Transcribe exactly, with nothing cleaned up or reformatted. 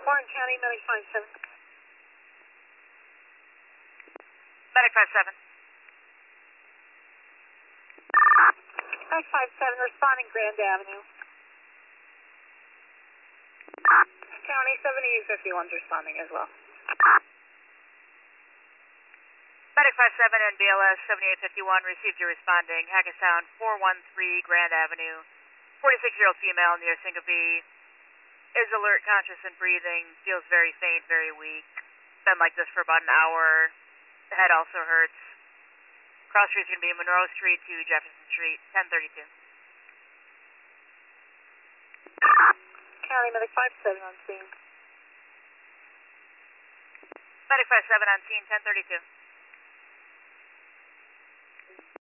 Warren County, Medic five seven. Medic five seven. Medic five seven, responding Grand Avenue. County seventy-eight fifty-one's responding as well. Medic five seven and B L S seventy-eight fifty-one received your responding. Hackettstown four one three Grand Avenue. forty-six-year-old female near syncope. Is alert, conscious, and breathing. Feels very faint, very weak. Been like this for about an hour. The head also hurts. Cross street's going to be Monroe Street to Jefferson Street, ten thirty-two. County Medic five seven on scene. Medic five seven on scene, ten thirty-two.